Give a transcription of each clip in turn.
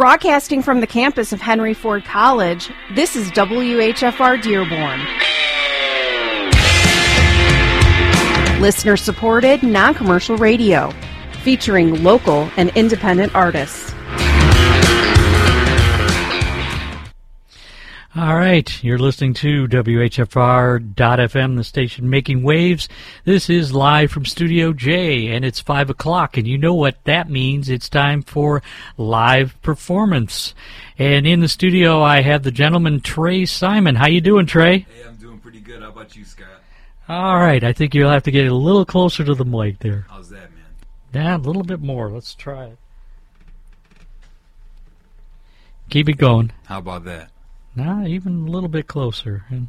Broadcasting from the campus of Henry Ford College, this is WHFR Dearborn. Listener-supported, non-commercial radio, featuring local and independent artists. All right, you're listening to WHFR.FM, the station making waves. This is live from Studio J, and it's 5 o'clock, and you know what that means. It's time for live performance. And in the studio, I have the gentleman, Trey Simon. How you doing, Trey? Hey, I'm doing pretty good. How about you, Scott? All right, I think you'll have to get a little closer to the mic there. How's that, man? Yeah, a little bit more. Let's try it. Keep it going. How about that? Nah, even a little bit closer. And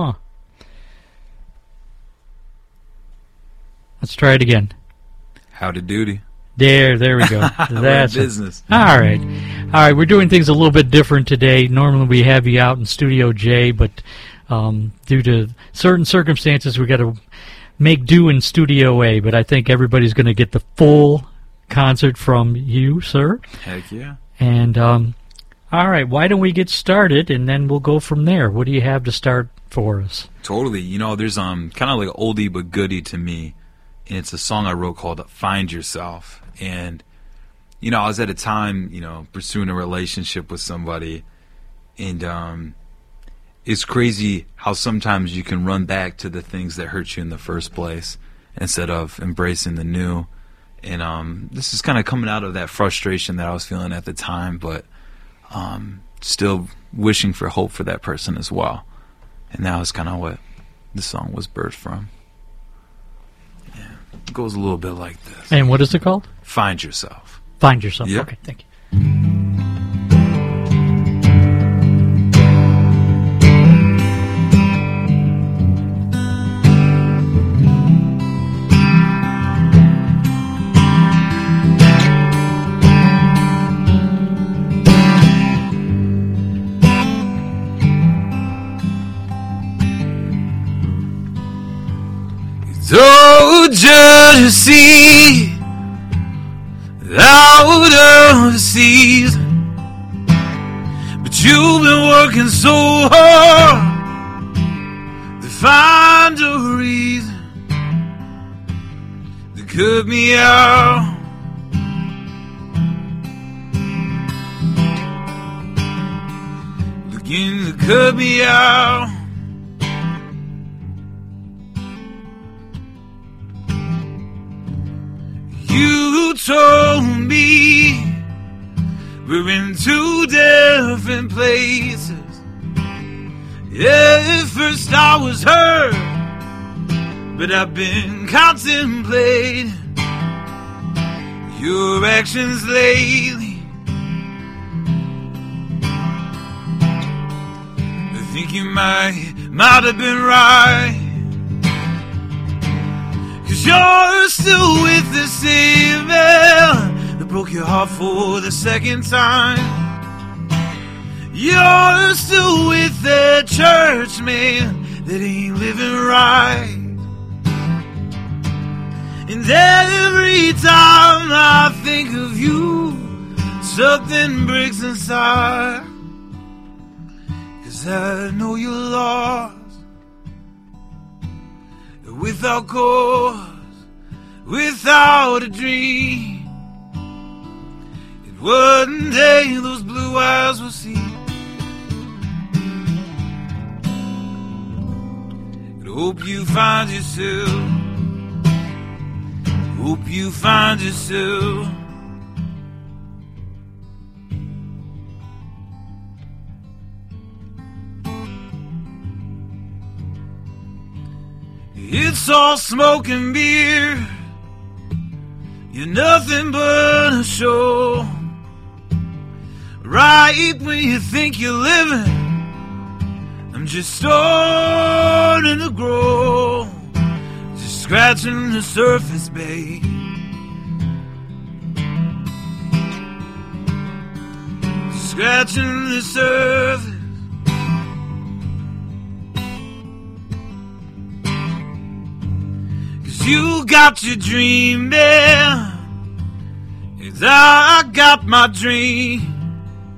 let's try it again. Howdy doody. There we go. That's business. All right. We're doing things a little bit different today. Normally we have you out in Studio J, but due to certain circumstances, we got to make do in Studio A. But I think everybody's going to get the full concert from you, sir. Heck yeah. And all right, why don't we get started, and then we'll go from there. What do you have to start for us? Totally. You know, there's kind of like oldie but goodie to me, and it's a song I wrote called Find Yourself. And, you know, I was at a time, you know, pursuing a relationship with somebody, and it's crazy how sometimes you can run back to the things that hurt you in the first place instead of embracing the new. And this is kind of coming out of that frustration that I was feeling at the time, but still wishing for hope for that person as well. And that was kind of what the song was birthed from. Yeah, it goes a little bit like this. And what is it called? Find Yourself. Find Yourself. Yep. Okay, thank you. So jealousy out of the season, but you've been working so hard to find a reason to cut me out. Begin to cut me out. You told me we're in two different places. Yeah, at first I was hurt, but I've been contemplating your actions lately. I think you might have been right. 'Cause you're still with the same man that broke your heart for the second time. You're still with that church man that ain't living right. And every time I think of you, something breaks inside. 'Cause I know you're lost, without cause, without a dream. And one day those blue eyes will see. And hope you find yourself. Hope you find yourself. It's all smoke and beer. You're nothing but a show. Right when you think you're living, I'm just starting to grow. Just scratching the surface, babe. Just scratching the surface. You got your dream, man, and I got my dream.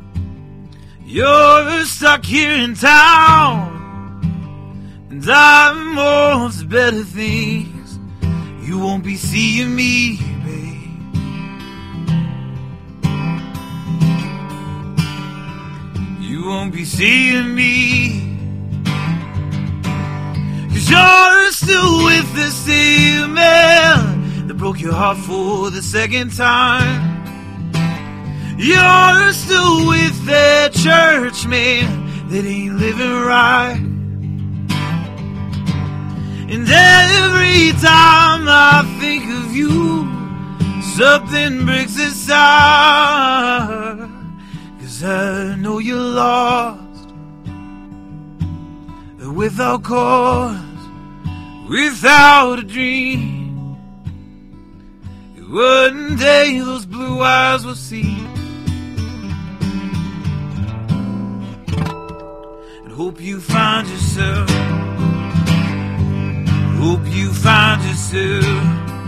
You're stuck here in town, and I'm on to better things. You won't be seeing me, babe. You won't be seeing me, 'cause you're still with the same man that broke your heart for the second time. You're still with that church man that ain't living right. And every time I think of you, something breaks inside. 'Cause I know you're lost, without cause, without a dream. One day those blue eyes will see. Hope you find yourself. Hope you find yourself.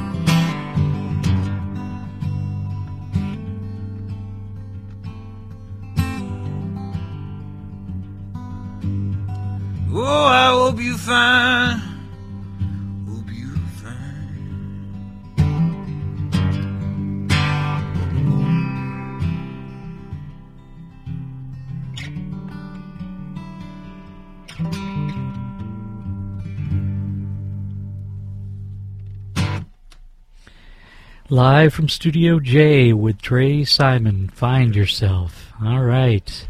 Oh, I hope you find. Hope you find. Live from Studio J with Trey Simon, Find Yourself. All right.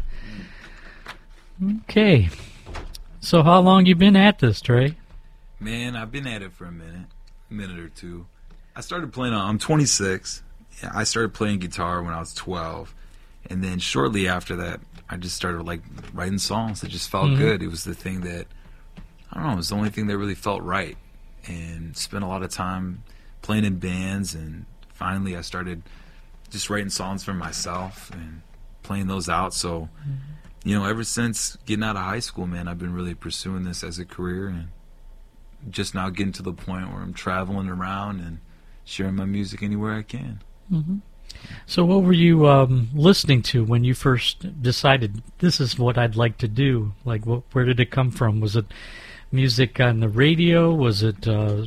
Okay. So how long you been at this, Trey? Man, I've been at it for a minute or two. I started playing, I'm 26. I started playing guitar when I was 12. And then shortly after that, I just started like writing songs that just felt good. It was the thing that, I don't know, it was the only thing that really felt right. And spent a lot of time playing in bands, and finally I started just writing songs for myself and playing those out. So, you know, ever since getting out of high school, man, I've been really pursuing this as a career, and just now getting to the point where I'm traveling around and sharing my music anywhere I can. So what were you listening to when you first decided this is what I'd like to do? Like, where did it come from? Was it music on the radio? Was it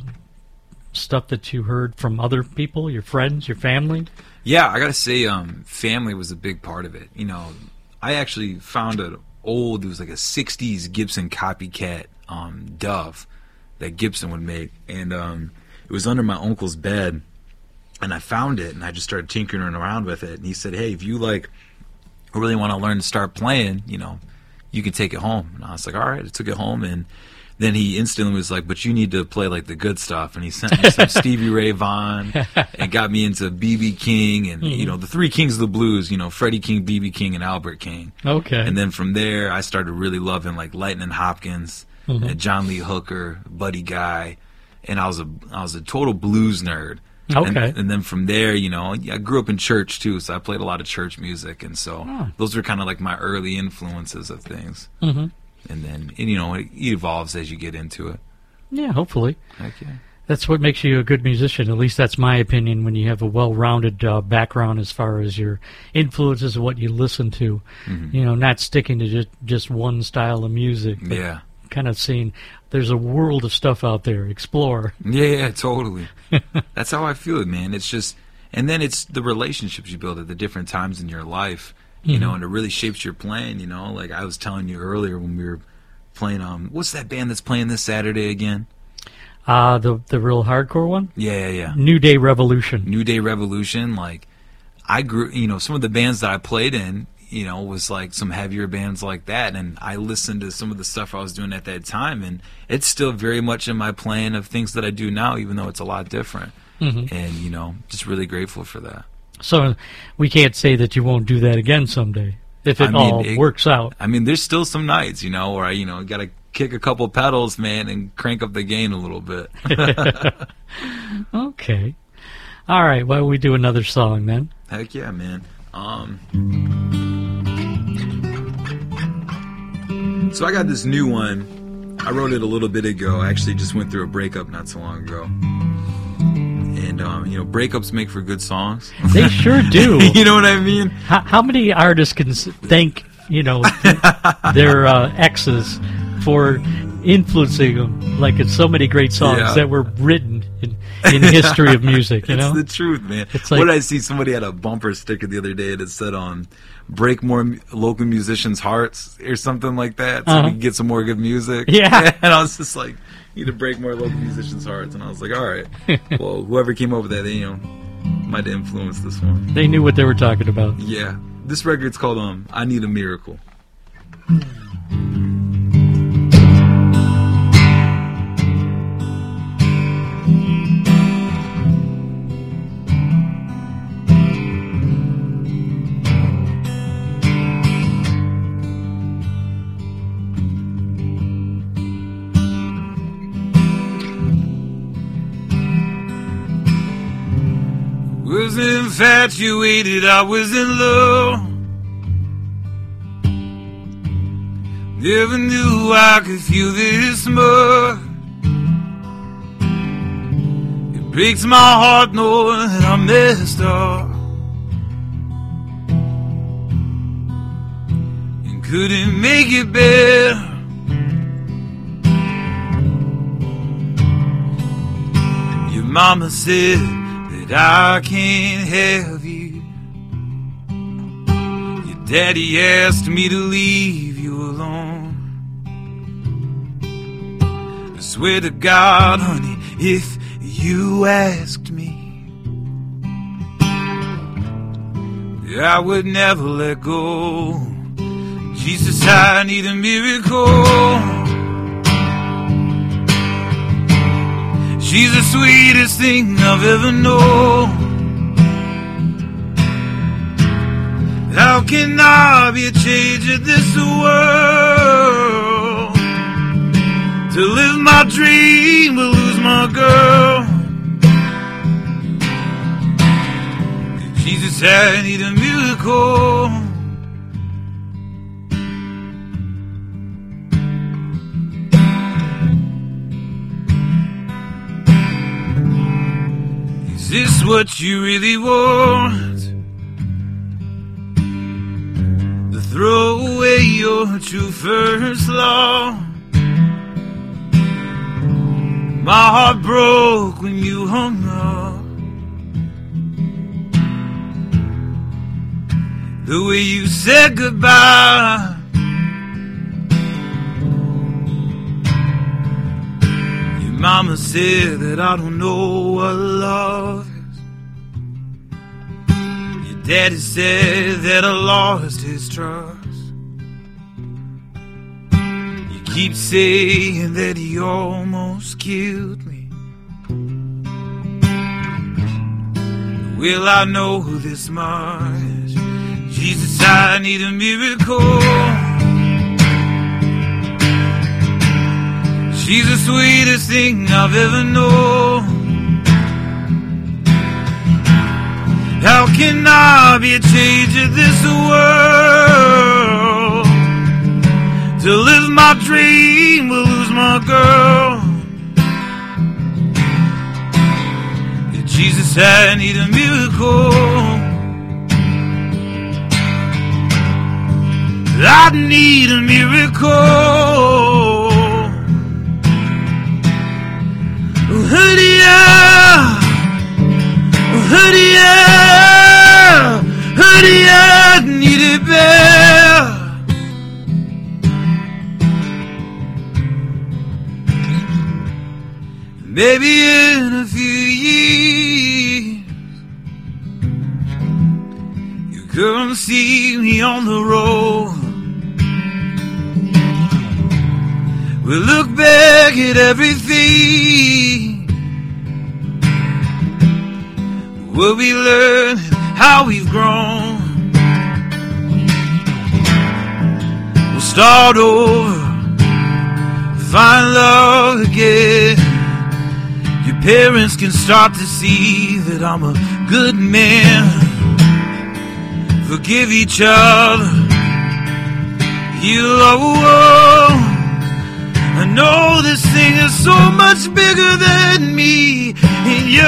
stuff that you heard from other people, your friends, your family? Yeah, I gotta say, family was a big part of it. You know, I actually found it was like a 60s Gibson copycat Dove that Gibson would make, and it was under my uncle's bed, and I found it, and I just started tinkering around with it, and he said, hey, if you like really want to learn to start playing, you know, you can take it home. And I was like, all right. I took it home, and then he instantly was like, but you need to play like the good stuff. And he sent me some Stevie Ray Vaughan and got me into B.B. King and, you know, the three kings of the blues, you know, Freddie King, B.B. King, and Albert King. Okay. And then from there, I started really loving like Lightning Hopkins, and John Lee Hooker, Buddy Guy. And I was a total blues nerd. Okay. And then from there, you know, I grew up in church too, so I played a lot of church music. And so those were kind of like my early influences of things. And then, you know, it evolves as you get into it. Yeah, hopefully. Heck yeah. That's what makes you a good musician. At least that's my opinion, when you have a well-rounded background as far as your influences and what you listen to. You know, not sticking to just one style of music. Yeah. Kind of seeing there's a world of stuff out there. Explore. Yeah, totally. That's how I feel it, man. It's just, and then it's the relationships you build at the different times in your life. You know, and it really shapes your playing, you know. Like I was telling you earlier when we were playing, what's that band that's playing this Saturday again? The real hardcore one? Yeah. New Day Revolution. New Day Revolution. Like, I grew, you know, some of the bands that I played in, you know, was like some heavier bands like that. And I listened to some of the stuff I was doing at that time, and it's still very much in my playing of things that I do now, even though it's a lot different. And, you know, just really grateful for that. So we can't say that you won't do that again someday, if it works out. I mean, there's still some nights, you know, where I, you know, got to kick a couple pedals, man, and crank up the gain a little bit. Okay. All right, why don't we do another song then? Heck yeah, man. So I got this new one. I wrote it a little bit ago. I actually just went through a breakup not so long ago. And, you know, breakups make for good songs. They sure do. You know what I mean? How many artists can thank their exes for influencing them, like in so many great songs that were written in the history of music. It's the truth, man. It's like, what did I see? Somebody had a bumper sticker the other day that said break more local musicians' hearts or something like that, so we can get some more good music. Yeah. And I was just like, you need to break more local musicians' hearts. And I was like, all right, well, whoever came up with that, they, might have influenced this one. They knew what they were talking about. Yeah. This record's called I Need a Miracle. Was infatuated, I was in love. Never knew I could feel this much. It breaks my heart knowing that I messed up and couldn't make it better. Your mama said I can't have you. Your daddy asked me to leave you alone. I swear to God, honey, if you asked me, I would never let go. Jesus, I need a miracle. She's the sweetest thing I've ever known. How can I be a change in this world? To live my dream but lose my girl. Jesus, I need a miracle. Is this what you really want? To throw away your true first love? My heart broke when you hung up. The way you said goodbye. Mama said that I don't know what love is. Your daddy said that I lost his trust. You keep saying that he almost killed me. Will I know this much? Jesus, I need a miracle. She's the sweetest thing I've ever known. How can I be a change in this world? To live my dream but lose my girl. Jesus, I need a miracle. I need a miracle. I need it bad. Maybe in a few years you come see me on the road. We'll look back at everything. We'll be learning how we've grown. We'll start over, find love again. Your parents can start to see that I'm a good man. Forgive each other, heal our world. I know this thing is so much bigger than me and you.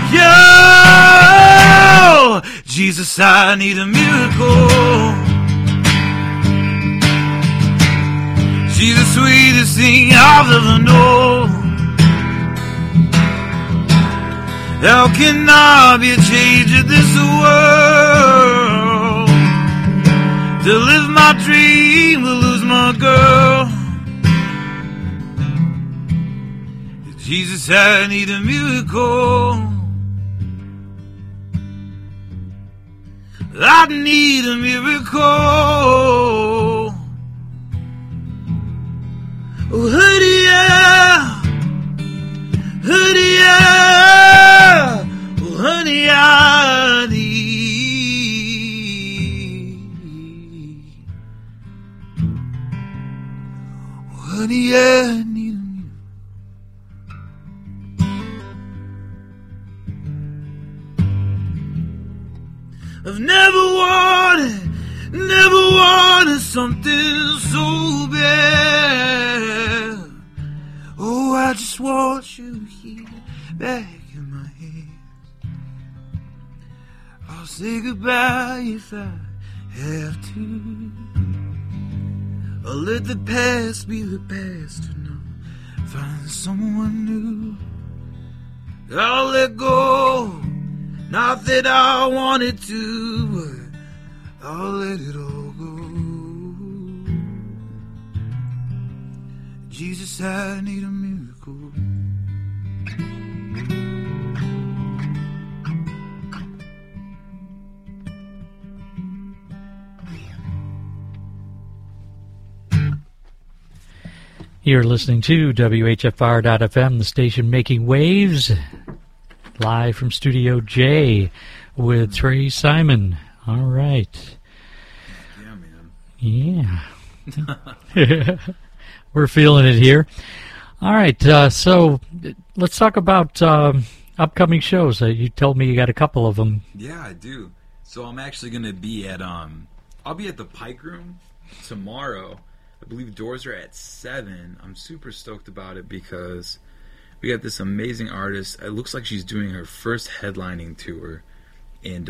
Jesus, I need a miracle. She's the sweetest thing I've ever known. How can I be a change in this world? To live my dream, to lose my girl. Jesus, I need a miracle. I need a miracle. Oh, honey, yeah. Honey, yeah. Oh, honey, I need. Oh, honey, yeah, I need. I've never wanted something so bad. Oh, I just want you here, back in my hands. I'll say goodbye if I have to. I'll let the past be the past and I'll find someone new. I'll let go. Not that I wanted to, but I'll let it all go. Jesus, I need a miracle. You're listening to WHFR.FM, the station making waves. Live from Studio J with Trey Simon. All right. Yeah, man. Yeah. We're feeling it here. All right. So let's talk about upcoming shows. You told me you got a couple of them. Yeah, I do. So I'm actually going to be at I'll be at the Pike Room tomorrow. I believe doors are at 7. I'm super stoked about it because we got this amazing artist. It looks like she's doing her first headlining tour, and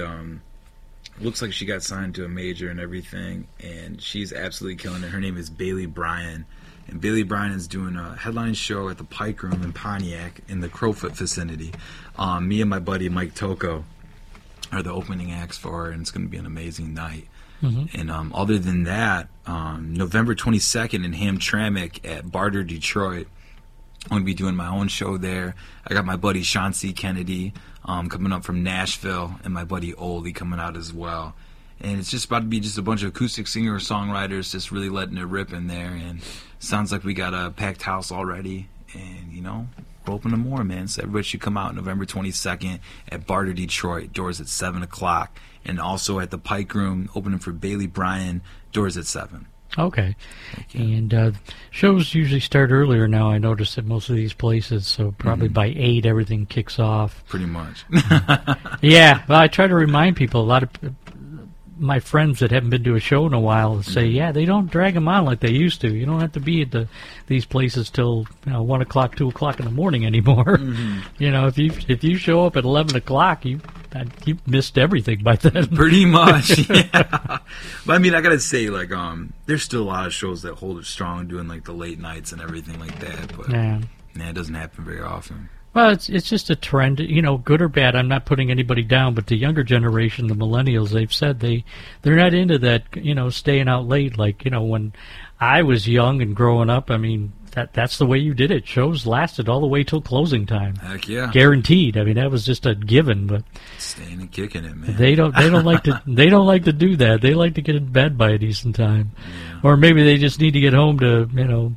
looks like she got signed to a major and everything, and she's absolutely killing it. Her name is Bailey Bryan, and Bailey Bryan is doing a headline show at the Pike Room in Pontiac in the Crowfoot vicinity. Me and my buddy Mike Tocco are the opening acts for her, and it's going to be an amazing night. Mm-hmm. And other than that, November 22nd in Hamtramck at Barter, Detroit, I'm going to be doing my own show there. I got my buddy Chauncey Kennedy coming up from Nashville, and my buddy Oldie coming out as well. And it's just about to be just a bunch of acoustic singer-songwriters just really letting it rip in there. And sounds like we got a packed house already. And, you know, we're open to more, man. So everybody should come out November 22nd at Barter, Detroit. Doors at 7 o'clock. And also at the Pike Room, opening for Bailey Bryan. Doors at 7. Okay. And shows usually start earlier now, I noticed, at most of these places, so probably by 8 everything kicks off. Pretty much. Yeah, well, I try to remind people. A lot of my friends that haven't been to a show in a while say, yeah, they don't drag them on like they used to. You don't have to be at these places till 1 o'clock, 2 o'clock in the morning anymore. Mm-hmm. You know, if you show up at 11 o'clock, you've missed everything by then. Pretty much, yeah. But I mean, I gotta say, like, there's still a lot of shows that hold it strong, doing like the late nights and everything like that. But yeah, it doesn't happen very often. Well, it's just a trend, good or bad. I'm not putting anybody down, but the younger generation, the millennials, they've said they're not into that, staying out late. Like, when I was young and growing up, I mean, that's the way you did it. Shows lasted all the way till closing time. Heck yeah, guaranteed. I mean, that was just a given. But staying and kicking it, man. They don't like to do that. They like to get in bed by a decent time, or maybe they just need to get home to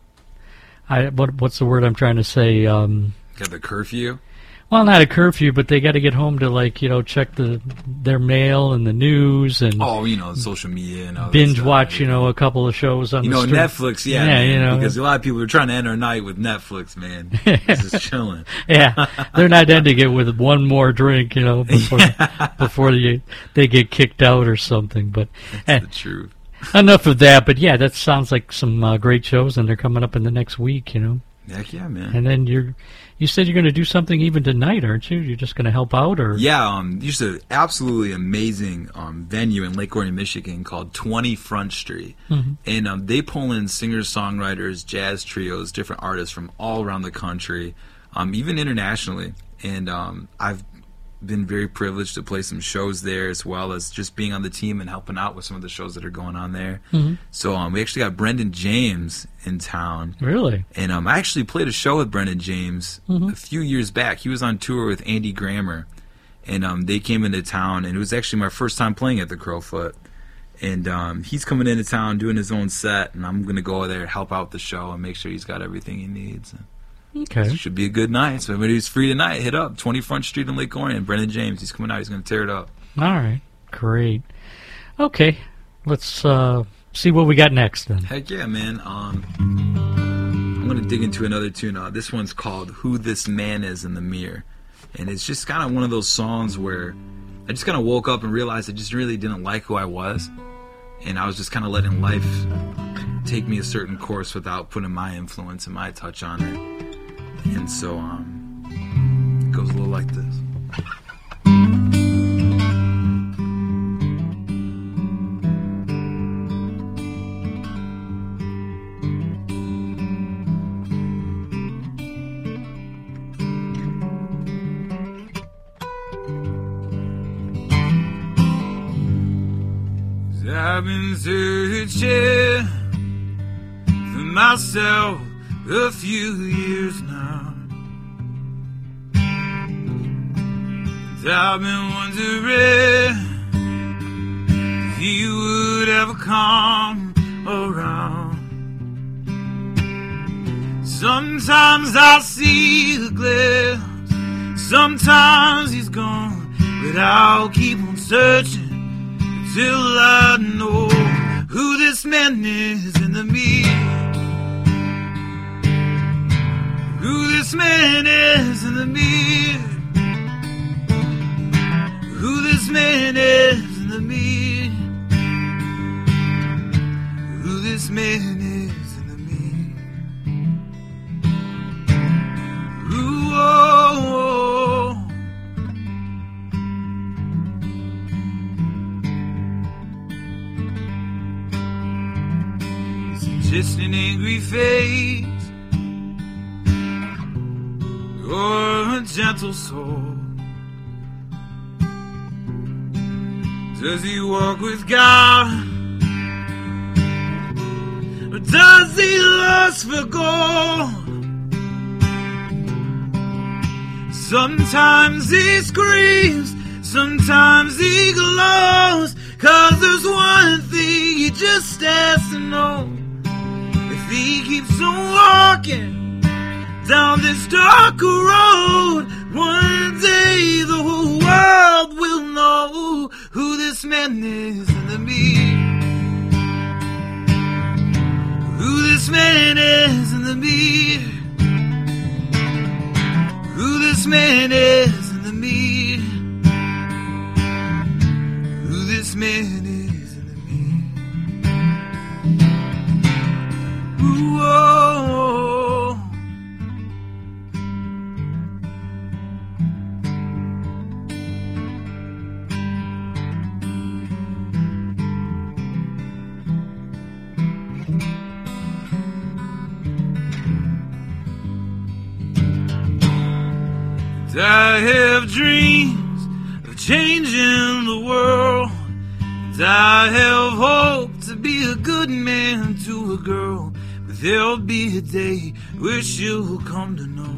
what's the word I'm trying to say? Got the curfew? Well, not a curfew, but they got to get home to check their mail and the news and social media and all binge that watch a couple of shows on Netflix, man, because a lot of people are trying to end our night with Netflix, man. This is chilling. Yeah, they're not ending it with one more drink, before they get kicked out or something. But that's the truth. Enough of that. But yeah, that sounds like some great shows, and they're coming up in the next week. Heck yeah, man. And then you said you're going to do something even tonight, aren't you? You're just going to help out, or? Yeah, there's an absolutely amazing venue in Lake Orion, Michigan called 20 Front Street. Mm-hmm. And they pull in singers, songwriters, jazz trios, different artists from all around the country, even internationally. And I've been very privileged to play some shows there, as well as just being on the team and helping out with some of the shows that are going on there. Mm-hmm. So we actually got Brendan James in town. Really? And I actually played a show with Brendan James a few years back. He was on tour with Andy Grammer, and they came into town, and it was actually my first time playing at the Crowfoot. And he's coming into town doing his own set, and I'm going to go there, help out the show, and make sure he's got everything he needs. Okay. It should be a good night. So if anybody's free tonight, hit up 20 Front Street in Lake Orion. Brendan James, he's coming out. He's going to tear it up. All right. Great. Okay. Let's see what we got next then. Heck yeah, man. I'm going to dig into another tune. This one's called Who This Man Is in the Mirror. And it's just kind of one of those songs where I just kind of woke up and realized I just really didn't like who I was. And I was just kind of letting life take me a certain course without putting my influence and my touch on it. And so it goes a little like this. I've been searching for myself a few years now. I've been wondering if you would ever come around. Sometimes I see a glimpse, sometimes he's gone, but I'll keep on searching till I know who this man is in the mirror. Who this man is in the mirror. Who this man is in the mirror. Who this man is in the mirror. Ooh, oh, oh. It's just an angry face or a gentle soul. Does he walk with God? Or does he lust for gold? Sometimes he screams, sometimes he glows, 'cause there's one thing he just has to know. If he keeps on walking down this dark road, one day the whole world will know who this man is in the mirror. Who this man is in the mirror. Who this man is in the mirror. Who this man is in the mirror. Ooh, oh, oh. I have dreams of changing the world, and I have hope to be a good man to a girl, but there'll be a day where she'll come to know.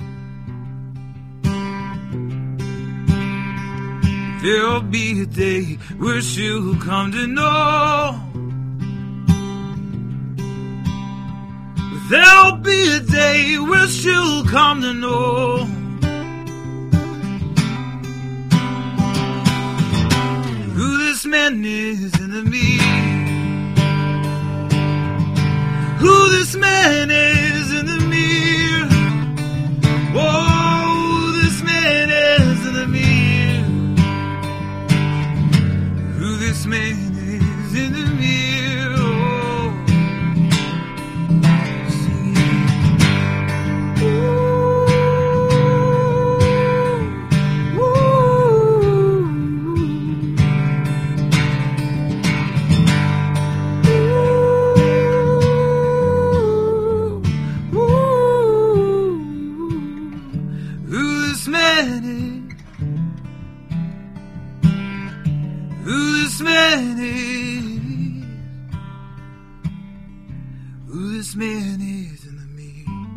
There'll be a day where she'll come to know. There'll be a day where she'll come to know. Who this man is in the mirror. Who this man is in the mirror. Oh, this man is in the mirror. Who this man is in the mirror. Oh. who this man is in the mirror.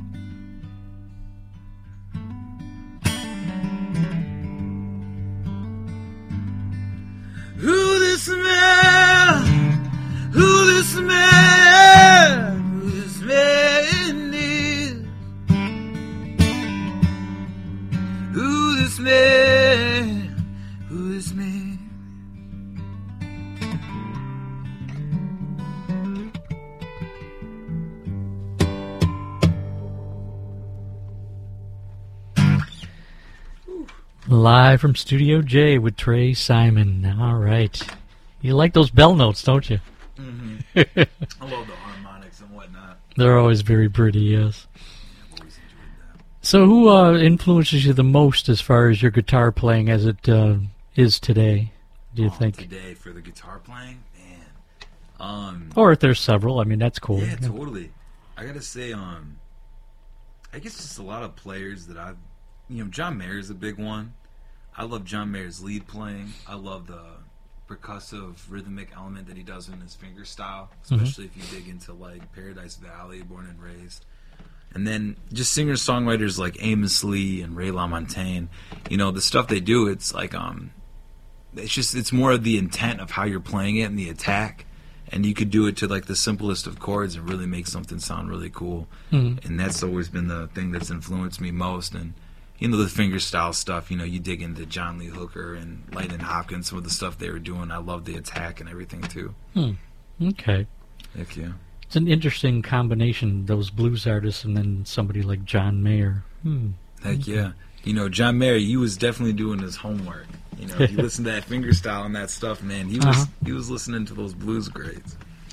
Who this man, who this man, who this man is. Who this man, who this man. Live from Studio J with Trey Simon. All right. You like those bell notes, don't you? Mm-hmm. I love the harmonics and whatnot. They're always very pretty, yes. I've always enjoyed that. So who influences you the most as far as your guitar playing as it is today, do you think? Today for the guitar playing? Man. Or if there's several, I mean, that's cool. Yeah, totally. I gotta say, I guess just a lot of players that I've, John Mayer's a big one. I love John Mayer's lead playing. I love the percussive rhythmic element that he does in his finger style, especially if you dig into like Paradise Valley, Born and Raised. And then just singer-songwriters like Amos Lee and Ray LaMontagne, the stuff they do, it's like, it's more of the intent of how you're playing it and the attack. And you could do it to like the simplest of chords and really make something sound really cool. Mm-hmm. And that's always been the thing that's influenced me most. And the finger style stuff, you dig into John Lee Hooker and Lightning Hopkins, some of the stuff they were doing. I love the attack and everything too. Okay. Heck yeah. It's an interesting combination, those blues artists and then somebody like John Mayer. Heck yeah. John Mayer, he was definitely doing his homework. If you listen to that finger style and that stuff, man, he was listening to those blues grades.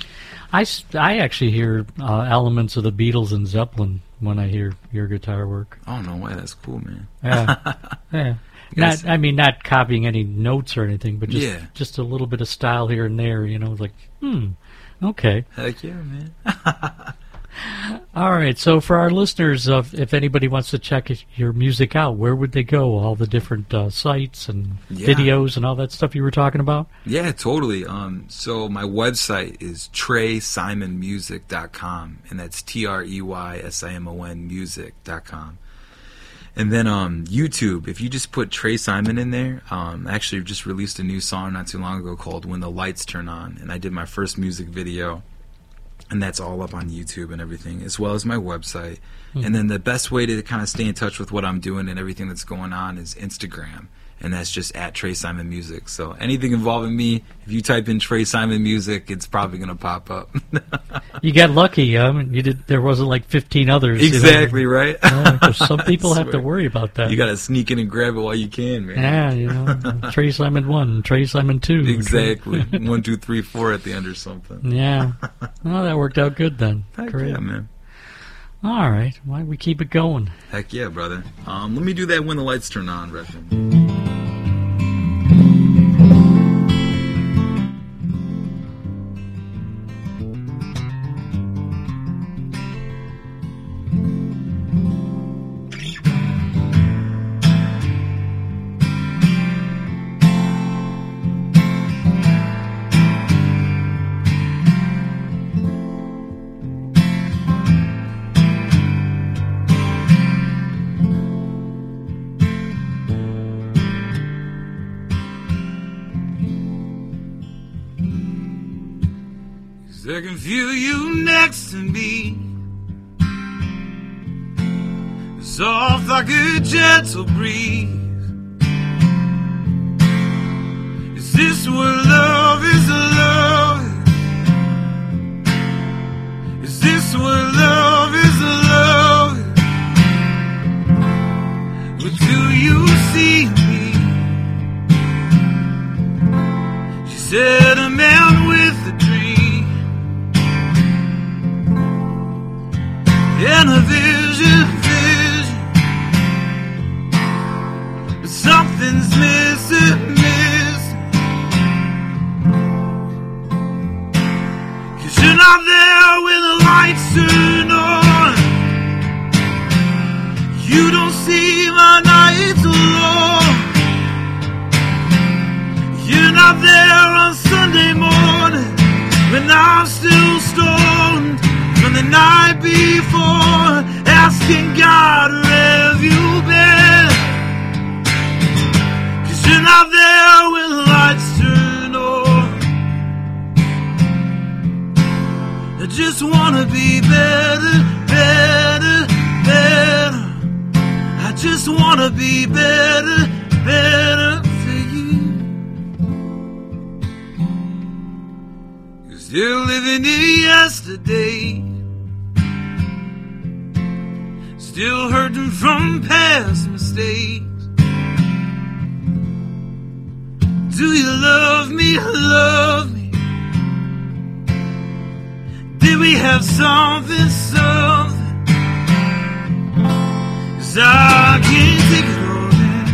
I actually hear elements of the Beatles and Zeppelin when I hear your guitar work. Oh, no way. That's cool, man. Yeah. Not copying any notes or anything, but just a little bit of style here and there, like, okay. Heck yeah, man. All right, so for our listeners, if anybody wants to check your music out, where would they go? All the different sites and videos and all that stuff you were talking about? Yeah, totally. So my website is TreySimonMusic.com, and that's TreySimon music.com. And then YouTube, if you just put Trey Simon in there, actually just released a new song not too long ago called When the Lights Turn On, and I did my first music video. And that's all up on YouTube and everything, as well as my website. Mm-hmm. And then the best way to kind of stay in touch with what I'm doing and everything that's going on is Instagram. And that's just at Trey Simon Music. So anything involving me, if you type in Trey Simon Music, it's probably going to pop up. You got lucky. There wasn't like 15 others. Exactly, right? Some people have to worry about that. You got to sneak in and grab it while you can, man. Yeah, Trey Simon 1, Trey Simon 2. Exactly. 1, 2, 3, 4 at the end or something. Yeah. Well, that worked out good then. Heck Great. Yeah, man. All right. Why don't we keep it going? Heck yeah, brother. Let me do that When the Lights Turn On record. I can feel you next to me, soft like a gentle breeze. Is this what love is? Love? Is this what love is? Love? Or do you see me? She said a man with a dream and a vision, but something's missing. 'Cause you're not there when the lights turn on. You don't see my nights alone. You're not there on Sunday morning when I'm still stoned from the asking God, where have you been? 'Cause you're not there when lights turn on. I just wanna be better, better, better. I just wanna be better, better for you. You're still living in yesterday, still hurting from past mistakes. Do you love me, love me? Did we have something, something? 'Cause I can't take it all in.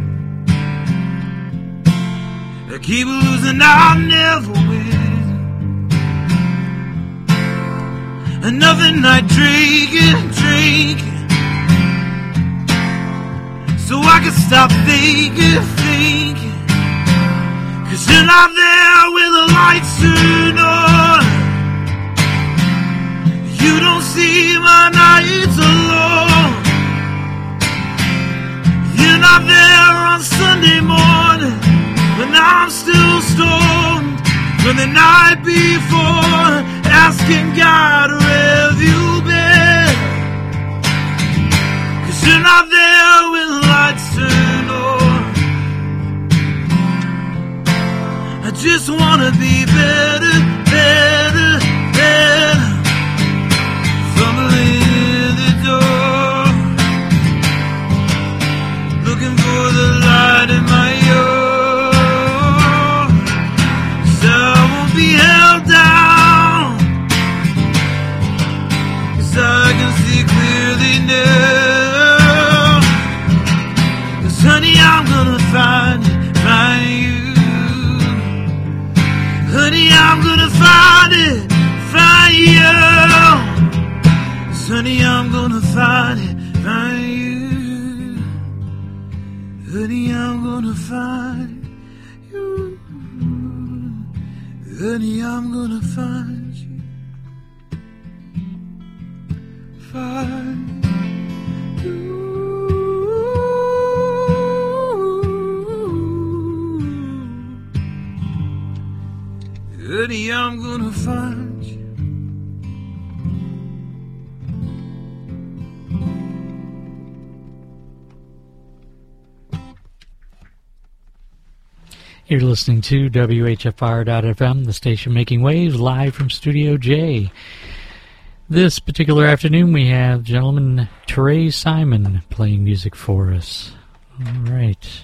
I keep losing, I'll never win. Another night drinking, drinking, so I can stop thinking, thinking. 'Cause you're not there when the lights turn on. You don't see my nights alone. You're not there on Sunday morning when I'm still stoned from the night before, asking God, where have you been? 'Cause you're not there when the lights turn on. I just wanna be better, better, better. Fumbling in the door, looking for the light in my own. 'Cause I won't be held down, 'cause I can see clearly now. 'Cause honey, I'm gonna find you. Honey, I'm gonna find it, find you. Honey, I'm gonna find it, find you. Honey, I'm gonna find you. Honey, I'm gonna find you. Find you. Honey, I'm gonna find you. You're listening to WHFR.FM, the station making waves, live from Studio J. This particular afternoon, we have gentleman Trey Simon playing music for us. All right.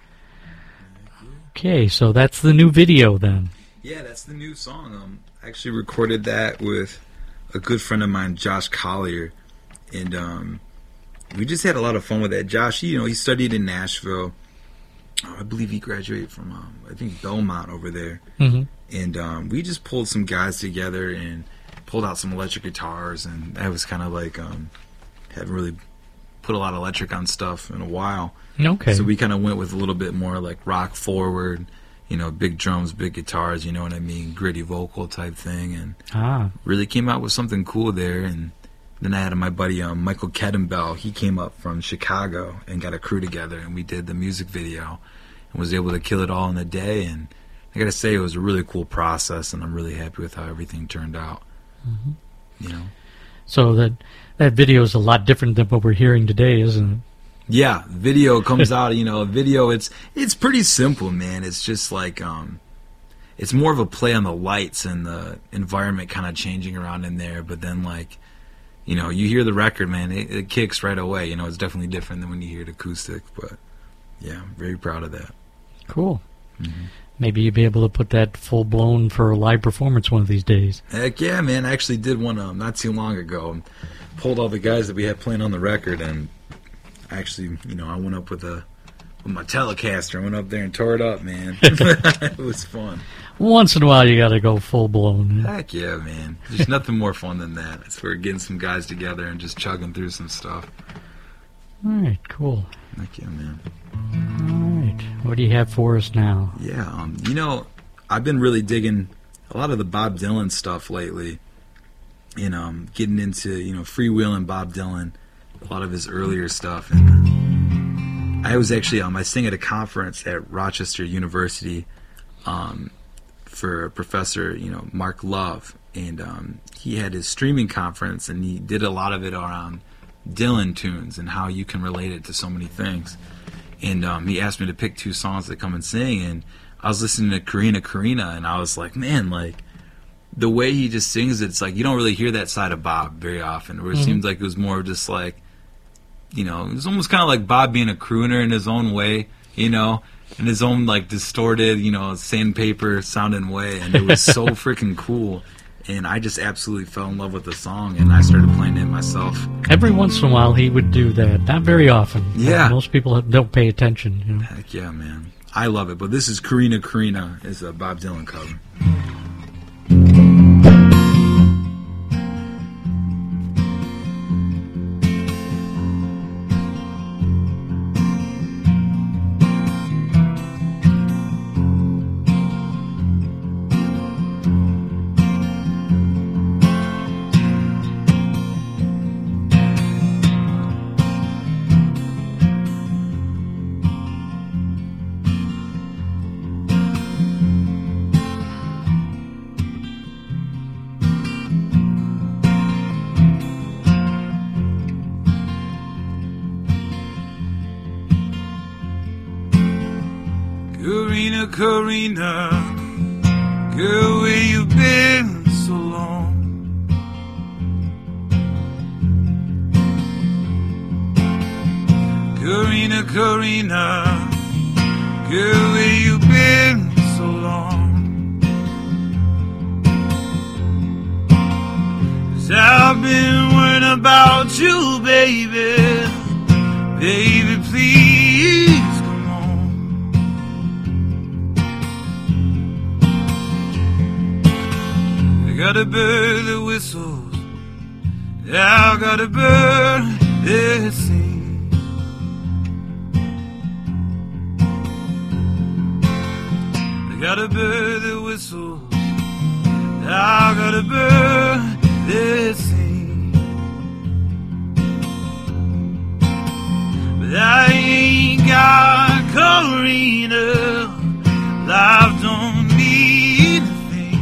Okay, so that's the new video then. Yeah, that's the new song. I actually recorded that with a good friend of mine, Josh Collier, and we just had a lot of fun with that. Josh, he studied in Nashville. I believe he graduated from, I think, Belmont over there. Mm-hmm. And we just pulled some guys together and pulled out some electric guitars, and that was kind of like, haven't really put a lot of electric on stuff in a while. Okay. So we kind of went with a little bit more like rock forward, big drums, big guitars, you know what I mean, gritty vocal type thing, and really came out with something cool there. And then I had my buddy Michael Kettenbell. He came up from Chicago and got a crew together, and we did the music video and was able to kill it all in a day. And I got to say, it was a really cool process, and I'm really happy with how everything turned out. Mm-hmm. So that video is a lot different than what we're hearing today, isn't it? Yeah, video comes out, video, it's pretty simple, man. It's just like, it's more of a play on the lights and the environment kind of changing around in there, but then like, you hear the record, man, it kicks right away. It's definitely different than when you hear it acoustic, but yeah, I'm very proud of that. Cool. Mm-hmm. Maybe you'll be able to put that full-blown for a live performance one of these days. Heck yeah, man. I actually did one not too long ago. Pulled all the guys that we had playing on the record, and actually, I went up with my Telecaster. I went up there and tore it up, man. It was fun. Once in a while, you got to go full-blown. Heck yeah, man. There's nothing more fun than that. It's for getting some guys together and just chugging through some stuff. All right, cool. Heck yeah, man. All right. What do you have for us now? Yeah, I've been really digging a lot of the Bob Dylan stuff lately, and getting into freewheeling Bob Dylan. a lot of his earlier stuff. And I was actually I sang at a conference at Rochester University for a professor, Mark Love, and he had his streaming conference, and he did a lot of it around Dylan tunes and how you can relate it to so many things. And he asked me to pick 2 songs to come and sing, and I was listening to Karina, and I was like, man, like, the way he just sings it, it's like you don't really hear that side of Bob very often, where it seems like it was more just like, it was almost kind of like Bob being a crooner in his own way, in his own, like, distorted, sandpaper sounding way, and it was so freaking cool. And I just absolutely fell in love with the song, and I started playing it myself. Every once in a while, he would do that. Not very often. Yeah. Most people don't pay attention. Heck yeah, man. I love it. But this is Karina. It's a Bob Dylan cover. Karina, girl, where you been so long? Karina, girl, where you been so long? 'Cause I've been worrying about you, baby. Baby, please. I got a bird that whistles, I got a bird that sings. I got a bird that whistles, I got a bird that sings. But I ain't got Karina, life don't mean a thing.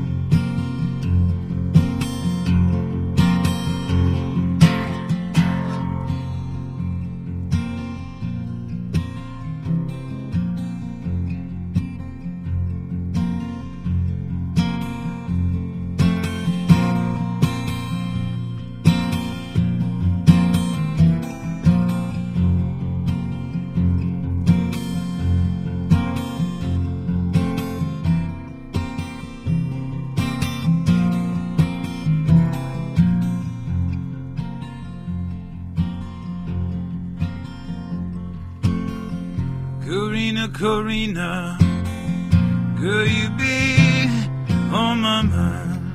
Karina, girl, you be on my mind.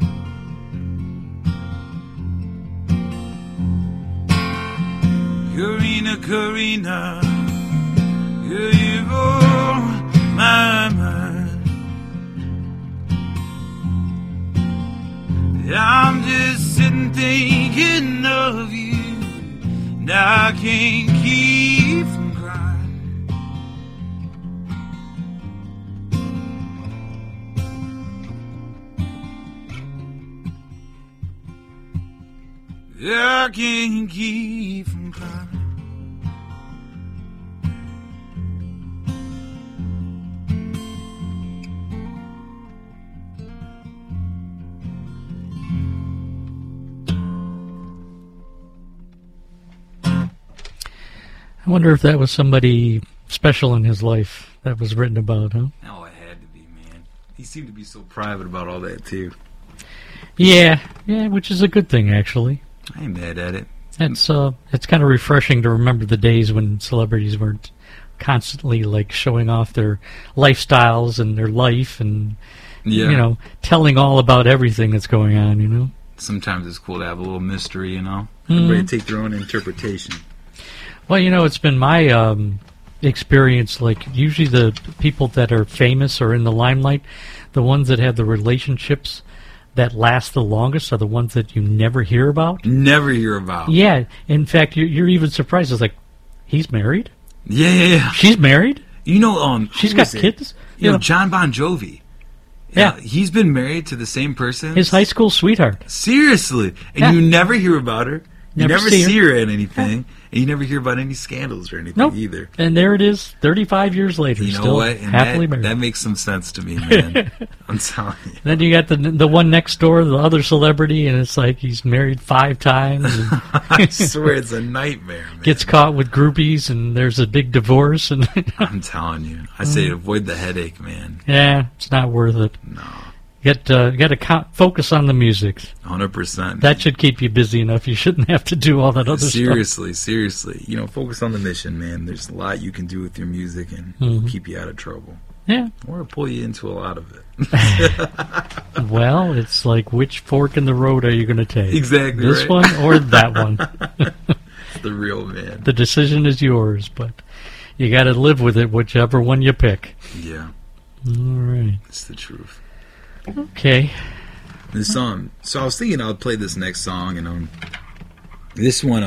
Karina, girl, you on my mind. I'm just sitting thinking of you, and I can't keep from crying. I can't keep from crying. I wonder if that was somebody special in his life that was written about, huh? Oh, it had to be, man. He seemed to be so private about all that, too. Yeah, which is a good thing, actually. I ain't mad at it. It's kind of refreshing to remember the days when celebrities weren't constantly like showing off their lifestyles and their life and telling all about everything that's going on. Sometimes it's cool to have a little mystery. Everybody take their own interpretation. Well, it's been my experience. Like usually the people that are famous or in the limelight, the ones that have the relationships that last the longest are the ones that you never hear about. Never hear about. Yeah. In fact, you're even surprised. It's like, he's married? Yeah. She's married? You know, she's got kids? You know, John Bon Jovi. Yeah. He's been married to the same person. His high school sweetheart. Seriously. And you never hear about her. You never see her in anything. And you never hear about any scandals or anything either. And there it is, 35 years later. You know still what? And happily married. That makes some sense to me, man. I'm telling you. Then you got the one next door, the other celebrity, and it's like he's married 5 times. And I swear it's a nightmare, man. Gets caught with groupies, and there's a big divorce. And I'm telling you. I say avoid the headache, man. Yeah, it's not worth it. No. You got to focus on the music. 100%. That should keep you busy enough. You shouldn't have to do all that other stuff. Seriously. You know, focus on the mission, man. There's a lot you can do with your music and it'll keep you out of trouble. Yeah. Or pull you into a lot of it. Well, it's like, which fork in the road are you going to take? Exactly. This one or that one? The real man. The decision is yours, but you got to live with it, whichever one you pick. Yeah. All right. It's the truth. Okay. This so I was thinking I'll play this next song, and this one,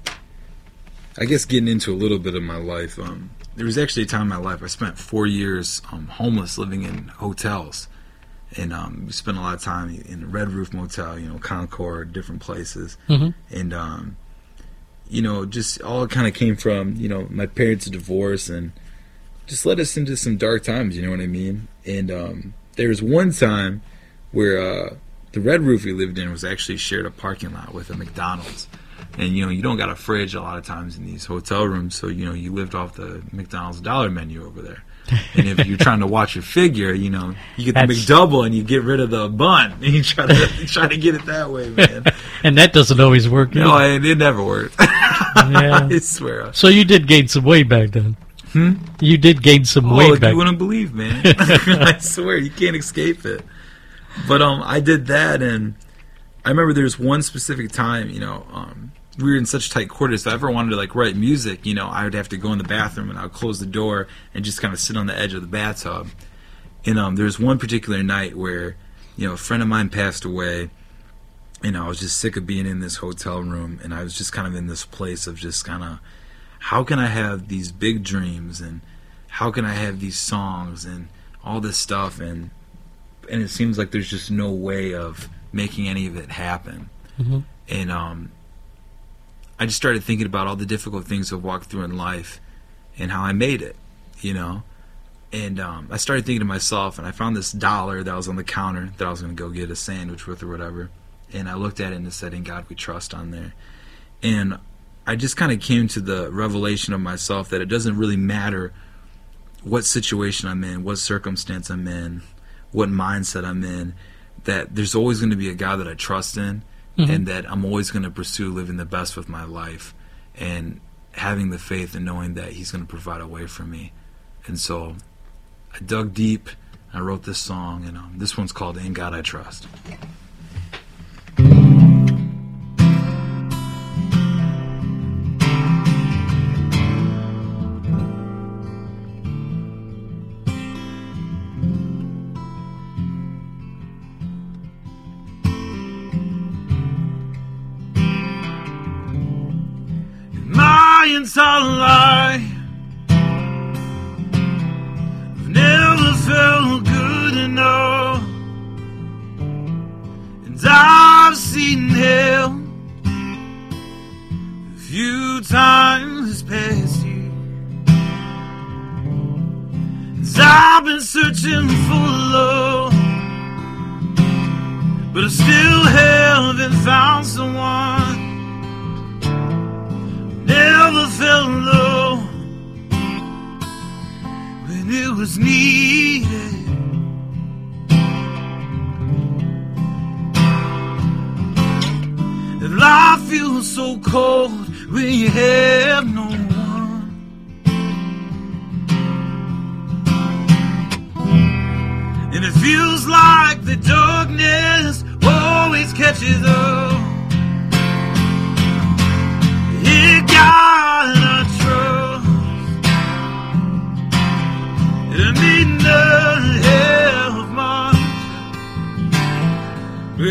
I guess getting into a little bit of my life. There was actually a time in my life I spent 4 years homeless, living in hotels, and we spent a lot of time in the Red Roof Motel, you know, Concord, different places, and you know, just all kind of came from, you know, my parents' divorce, and just led us into some dark times. You know what I mean? And there was one time where the Red Roof we lived in was actually shared a parking lot with a McDonald's. And, you know, you don't got a fridge a lot of times in these hotel rooms, so, you know, you lived off the McDonald's dollar menu over there. And if you're trying to watch your figure, you know, you get the McDouble and you get rid of the bun. And you try to get it that way, man. And that doesn't always work. No, it never worked. Yeah. I swear. So you did gain some weight back then. You did gain some weight back. You wouldn't believe, man. I swear, you can't escape it. But I did that, and I remember there was one specific time, you know, we were in such tight quarters. If I ever wanted to like write music, you know, I would have to go in the bathroom and I would close the door and just kind of sit on the edge of the bathtub. And there was one particular night where, you know, a friend of mine passed away, and I was just sick of being in this hotel room, and I was just kind of in this place of just kind of, how can I have these big dreams, and how can I have these songs and all this stuff, and it seems like there's just no way of making any of it happen. And I just started thinking about all the difficult things I've walked through in life and how I made it, you know. And I started thinking to myself, and I found this dollar that was on the counter that I was going to go get a sandwich with or whatever, and I looked at it and it said, "In God We Trust" on there. And I just kind of came to the revelation of myself that it doesn't really matter what situation I'm in, what circumstance I'm in, what mindset I'm in, that there's always going to be a God that I trust in, and that I'm always going to pursue living the best with my life and having the faith and knowing that He's going to provide a way for me. And so I dug deep, I wrote this song, and this one's called "In God I Trust." It's all a lie. I've never felt good enough, and I've seen hell a few times past year. As I've been searching for love, but I still haven't found someone. Never felt low when it was needed. And life feels so cold when you have no one. And it feels like the darkness always catches up. God I trust, and I need not have much,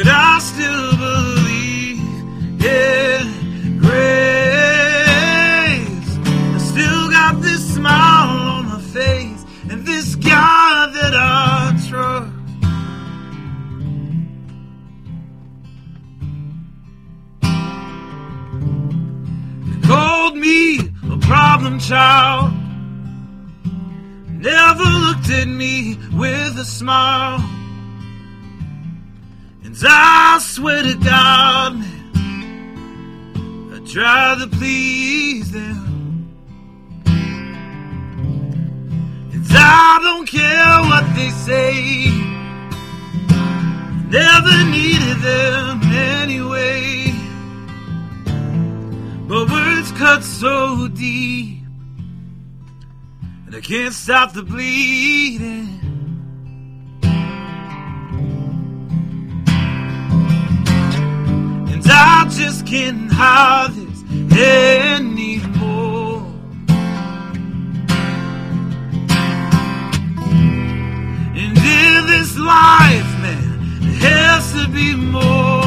problem child. Never looked at me with a smile. And I swear to God, man, I try to please them. And I don't care what they say. Never needed them anyway. But words cut so deep, and I can't stop the bleeding. And I just can't hide this anymore. And in this life, man, there has to be more.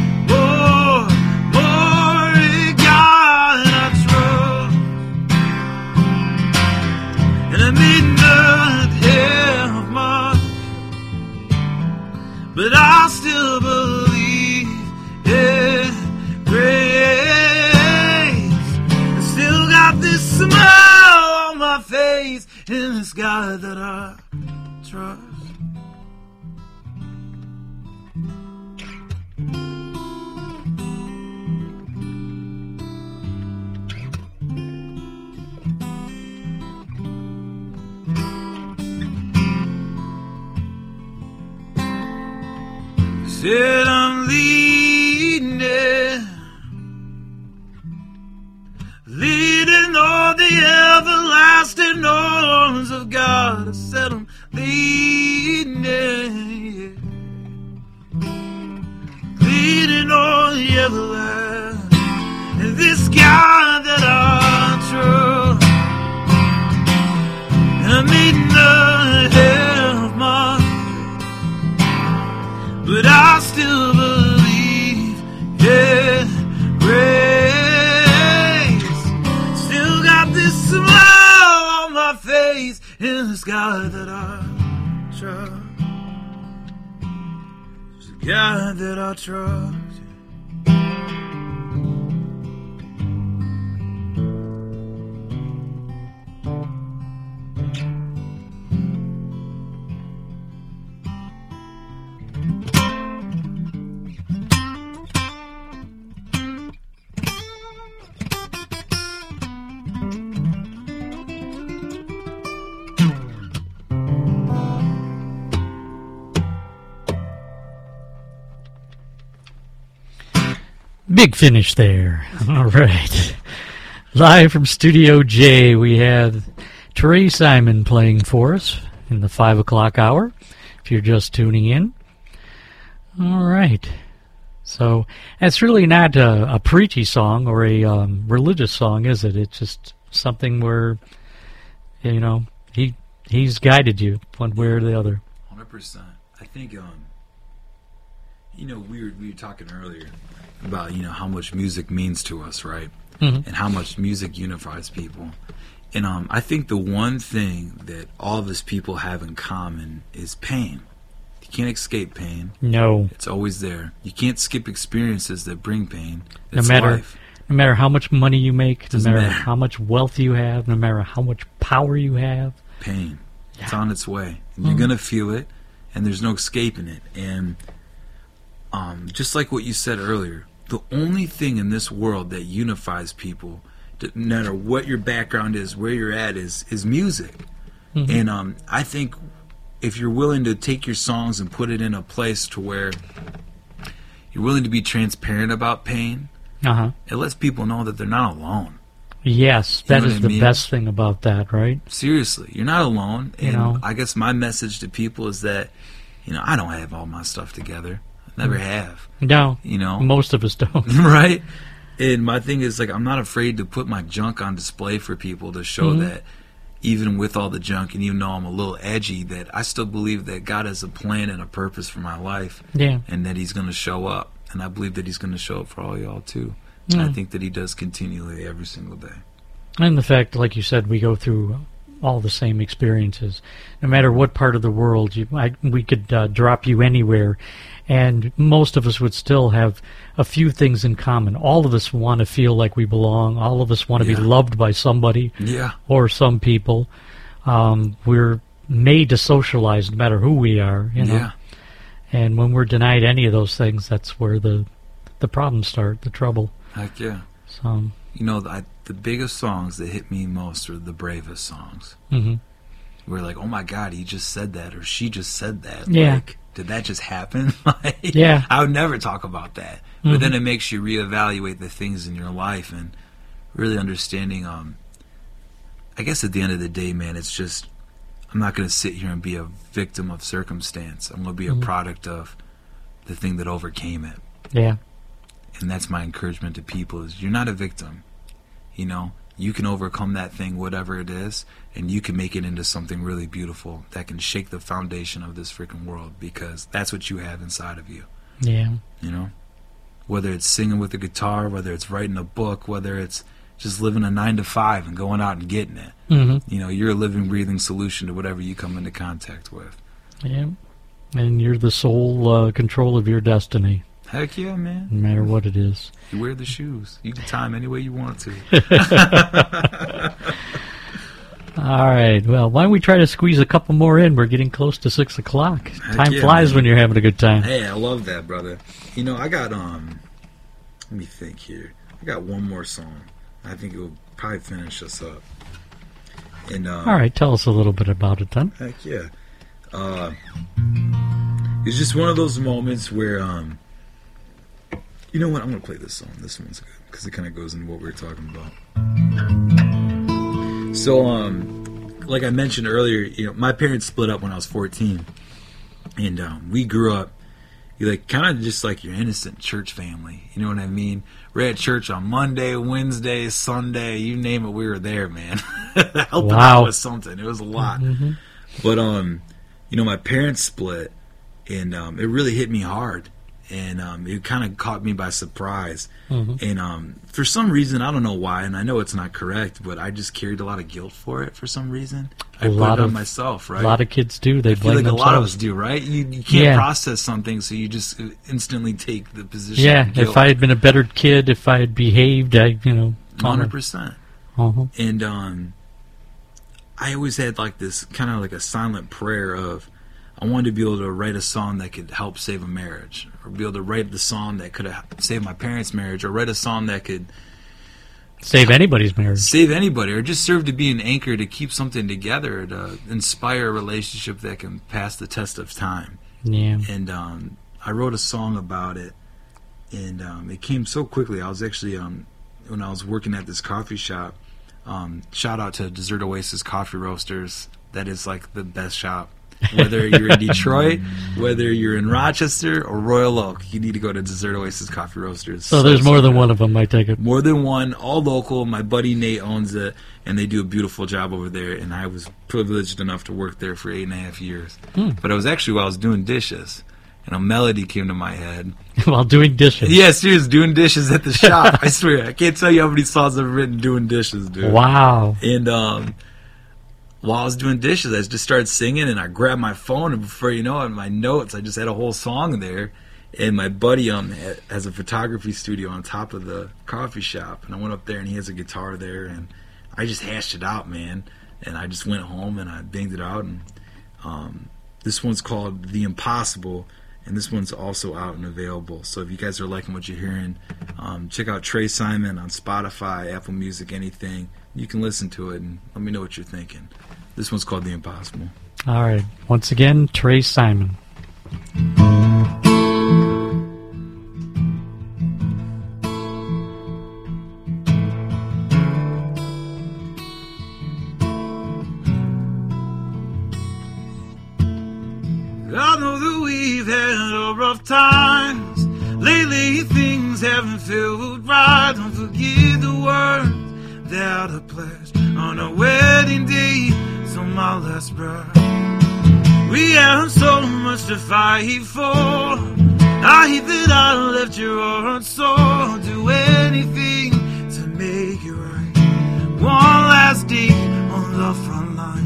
But I still believe in grace. I still got this smile on my face in this God that I trust. Said I'm leading on the everlasting arms of God. I said I'm leading on the everlasting, and this God that I trust, and I'm meeting the hell of my. But I still believe in grace. Still got this smile on my face in this God that I trust. This God that I trust. Big finish there. All right. Live from Studio J, we have Trey Simon playing for us in the 5 o'clock hour, if you're just tuning in. All right. So that's really not a preachy song or a religious song, is it? It's just something where, you know, he's guided you one way or the other. 100%. I think, you know, we were talking earlier about, you know, how much music means to us, right? Mm-hmm. And how much music unifies people. And I think the one thing that all of us people have in common is pain. You can't escape pain. No. It's always there. You can't skip experiences that bring pain. It's life. No matter how much money you make, no matter matter how much wealth you have, no matter how much power you have. Pain. Yeah. It's on its way. And you're going to feel it, and there's no escaping it. And just like what you said earlier, the only thing in this world that unifies people, no matter what your background is, where you're at, is music. Mm-hmm. And I think if you're willing to take your songs and put it in a place to where you're willing to be transparent about pain, it lets people know that they're not alone. Yes, that is the best thing about that, right? Seriously, you're not alone. And I guess my message to people is that, you know, I don't have all my stuff together. Never have. No. You know? Most of us don't. Right? And my thing is, like, I'm not afraid to put my junk on display for people to show that even with all the junk, and even though I'm a little edgy, that I still believe that God has a plan and a purpose for my life. Yeah. And that He's going to show up. And I believe that He's going to show up for all y'all, too. And I think that He does continually every single day. And the fact, like you said, we go through all the same experiences. No matter what part of the world, we could drop you anywhere, and most of us would still have a few things in common. All of us want to feel like we belong. All of us want to be loved by somebody or some people. We're made to socialize no matter who we are, you know. Yeah. And when we're denied any of those things, that's where the problems start, the trouble. Heck yeah. So, you know, the biggest songs that hit me most are the bravest songs. mm-hmm. We're like, oh my God, he just said that, or she just said that. Yeah. Like, did that just happen? Like, yeah. I would never talk about that. Mm-hmm. But then it makes you reevaluate the things in your life and really understanding, I guess at the end of the day, man, it's just, I'm not going to sit here and be a victim of circumstance. I'm going to be mm-hmm. a product of the thing that overcame it. Yeah. And that's my encouragement to people is you're not a victim. You know, you can overcome that thing, whatever it is, and you can make it into something really beautiful that can shake the foundation of this freaking world, because that's what you have inside of you. Yeah. You know, whether it's singing with a guitar, whether it's writing a book, whether it's just living a 9-to-5 and going out and getting it. Mm-hmm. You know, you're a living, breathing solution to whatever you come into contact with. Yeah. And you're the sole control of your destiny. Heck yeah, man. No matter what it is. You wear the shoes. You can tie them any way you want to. All right. Well, why don't we try to squeeze a couple more in? We're getting close to 6 o'clock. Time flies, man, when you're having a good time. Hey, I love that, brother. You know, I got, let me think here. I got one more song. I think it will probably finish us up. And all right. Tell us a little bit about it then. Heck yeah. It's just one of those moments where, you know what? I'm going to play this song. This one's good because it kind of goes into what we were talking about. So, like I mentioned earlier, you know, my parents split up when I was 14, and we grew up, like, kind of just like your innocent church family. You know what I mean? We're at church on Monday, Wednesday, Sunday, you name it, we were there, man. Helping out with something. It was a lot. Mm-hmm. But, you know, my parents split, and it really hit me hard. And it kind of caught me by surprise. Mm-hmm. And for some reason, I don't know why, and I know it's not correct, but I just carried a lot of guilt for it for some reason. I put it on myself, right? A lot of kids do. They blame themselves. A lot of us do, right? You can't process something, so you just instantly take the position of guilt. If I had been a better kid, if I had behaved, 100%. Uh-huh. And I always had like this kind of like a silent prayer of, I wanted to be able to write a song that could help save a marriage, or be able to write the song that could have saved my parents' marriage, or write a song that could save anybody's marriage. Save anybody, or just serve to be an anchor to keep something together, to inspire a relationship that can pass the test of time. Yeah. And I wrote a song about it, and it came so quickly. I was actually, when I was working at this coffee shop, shout out to Desert Oasis Coffee Roasters. That is like the best shop. Whether you're in Detroit, whether you're in Rochester or Royal Oak, you need to go to Desert Oasis Coffee Roasters. So there's more than one of them, I take it. More than one, all local. My buddy Nate owns it, and they do a beautiful job over there, and I was privileged enough to work there for 8.5 years. But it was actually while I was doing dishes, and a melody came to my head. While doing dishes? Yeah, seriously, doing dishes at the shop. I swear, I can't tell you how many songs I've written doing dishes, dude. Wow. And while I was doing dishes, I just started singing, and I grabbed my phone, and before you know it, my notes, I just had a whole song there. And my buddy has a photography studio on top of the coffee shop, and I went up there, and he has a guitar there, and I just hashed it out, man. And I just went home, and I banged it out. And this one's called The Impossible, and this one's also out and available. So if you guys are liking what you're hearing, check out Trey Simon on Spotify, Apple Music, anything. You can listen to it and let me know what you're thinking. This one's called The Impossible. All right. Once again, Trey Simon. I know that we've had rough times. Lately things haven't felt right. Don't forget the words that I pledged on our wedding day. So my last breath, we have so much to fight for. I hate that I left your heart sore. I'll do anything to make it right. One last day on the front line.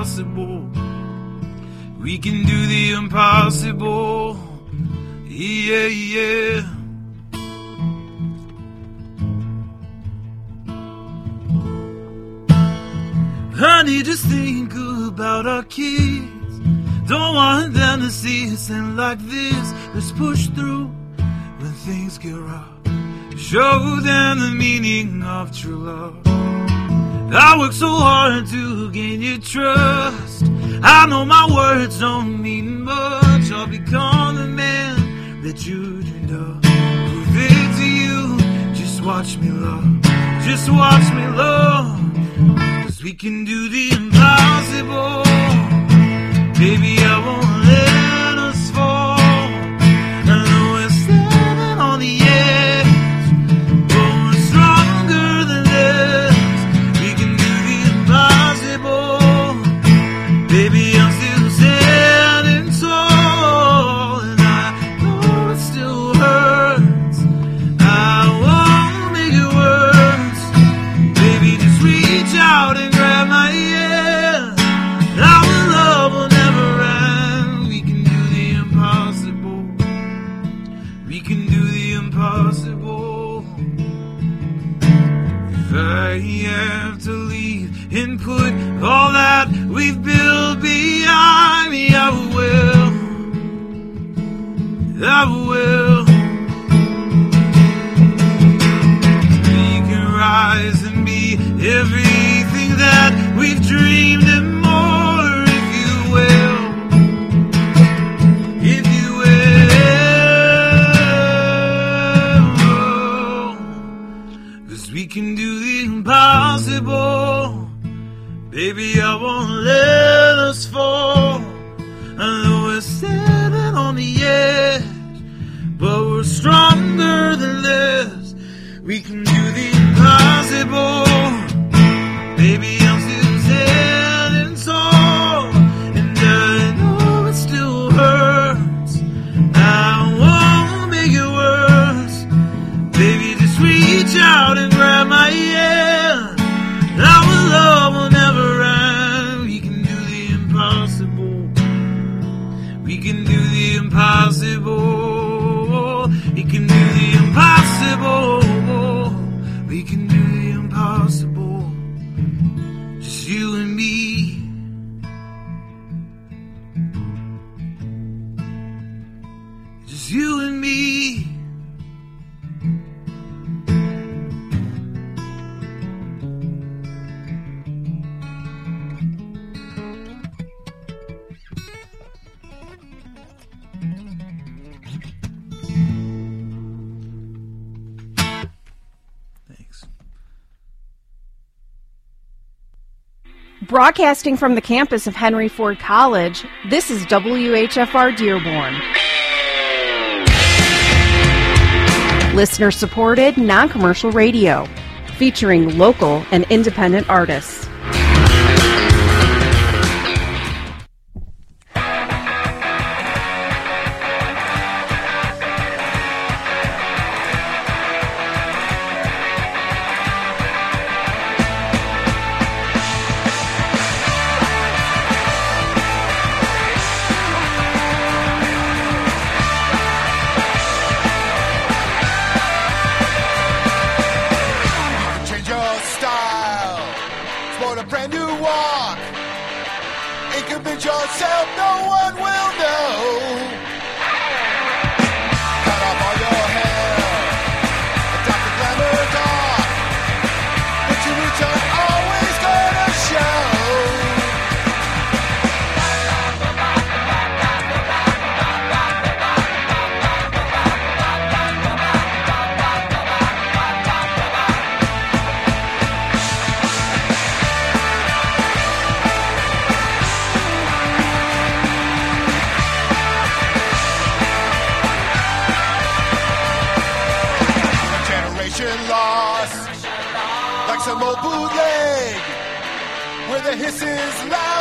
impossible. We can do the impossible. Yeah, yeah. Honey, just think about our kids. Don't want them to see us end like this. Let's push through when things get rough. Show them the meaning of true love. I work so hard to gain your trust. I know my words don't mean much. I'll become the man that you dreamed of. Prove it to you. Just watch me love. Just watch me love. 'Cause we can do the impossible. Baby, I won't let us fall. I know we're standing on the edge, but we're stronger than this. We can do the impossible. Baby, I'm still standing tall, and I know it still hurts. I won't make it worse. Baby, just reach out and grab my hand. Our love will never end. We can do the impossible. We can do the impossible. If I have to leave and put all that we've built behind me, I will. I will. We can rise and be everything that we've dreamed and more, if you will. If you will. 'Cause we can do the impossible. Baby, I won't let us fall. I know we're standing on the edge, but we're stronger than this. We can do the impossible. Baby, I'm still standing tall, and I know it still hurts. I won't make it worse. Baby, just reach out and grab my hand. Our love will never end. We can do the impossible. We can do the impossible. We can do the impossible. We can do the impossible. Just you and me. Just you and me. Thanks. Broadcasting from the campus of Henry Ford College, this is WHFR Dearborn. Listener-supported, non-commercial radio, featuring local and independent artists. Lost, like some old bootleg, where the hiss is loud.